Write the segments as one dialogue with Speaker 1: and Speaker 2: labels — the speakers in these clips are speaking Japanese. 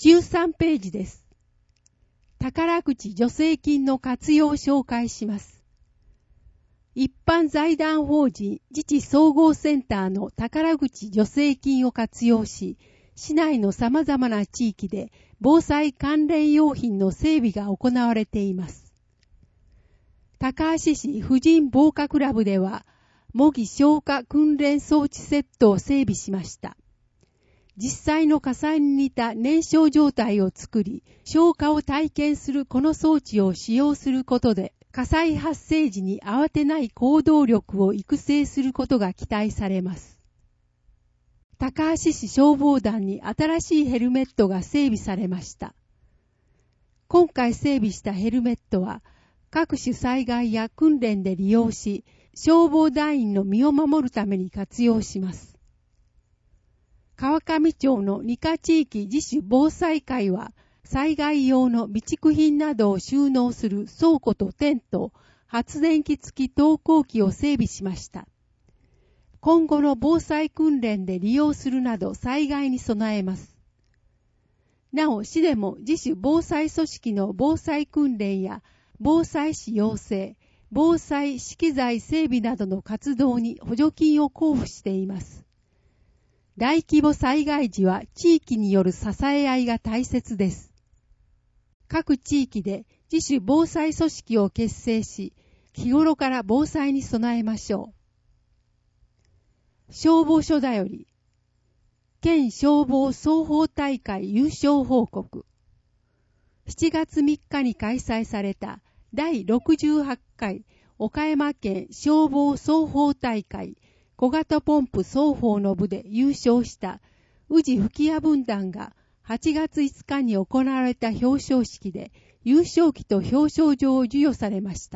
Speaker 1: 13ページです。宝くじ助成金の活用を紹介します。一般財団法人自治総合センターの宝くじ助成金を活用し、市内の様々な地域で防災関連用品の整備が行われています。高橋市婦人防火クラブでは、模擬消火訓練装置セットを整備しました。実際の火災に似た燃焼状態を作り、消火を体験するこの装置を使用することで、火災発生時に慌てない行動力を育成することが期待されます。高橋市消防団に新しいヘルメットが整備されました。今回整備したヘルメットは、各種災害や訓練で利用し、消防団員の身を守るために活用します。川上町の二課地域自主防災会は、災害用の備蓄品などを収納する倉庫とテント、発電機付き投光機を整備しました。今後の防災訓練で利用するなど災害に備えます。なお、市でも自主防災組織の防災訓練や防災士養成、防災資機材整備などの活動に補助金を交付しています。大規模災害時は地域による支え合いが大切です。各地域で自主防災組織を結成し、日頃から防災に備えましょう。消防署だより、県消防双方大会優勝報告。7月3日に開催された第68回岡山県消防双方大会小型ポンプ双方の部で優勝した宇治吹屋分団が8月5日に行われた表彰式で優勝旗と表彰状を授与されました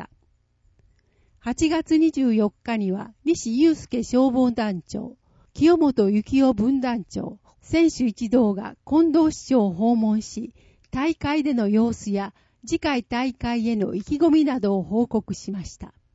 Speaker 1: 。8月24日には西祐介消防団長、清本幸雄分団長、選手一同が近藤市長を訪問し、大会での様子や次回大会への意気込みなどを報告しました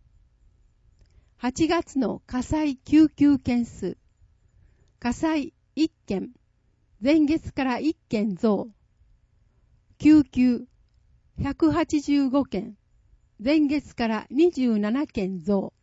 Speaker 1: 。8月の火災救急件数。火災1件、前月から1件増。救急185件、前月から27件増。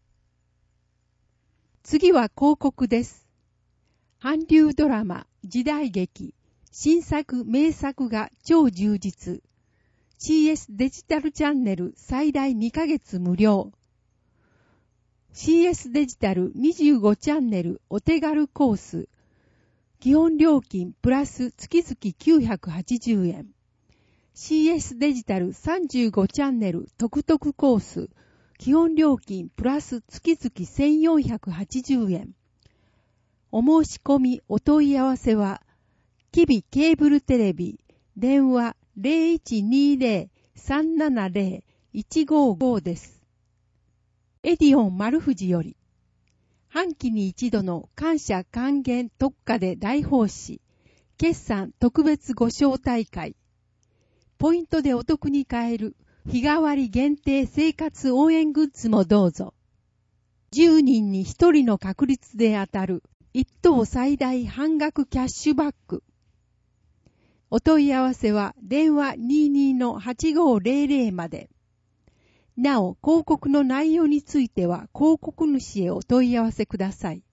Speaker 1: 次は広告です。韓流ドラマ、時代劇、新作名作が超充実。CS デジタルチャンネル最大2ヶ月無料。CS デジタル25チャンネルお手軽コース。基本料金プラス月々980円。CS デジタル35チャンネル特々コース。基本料金プラス月々1480円。お申し込みお問い合わせは、キビケーブルテレビ、電話 0120-370-155 です。エディオン丸藤より、半期に一度の感謝還元特価で大奉仕、決算特別ご招待会、ポイントでお得に買える日替わり限定生活応援グッズもどうぞ。10人に1人の確率で当たる1等最大半額キャッシュバック。お問い合わせは電話 22-8500 まで。なお、広告の内容については広告主へお問い合わせください。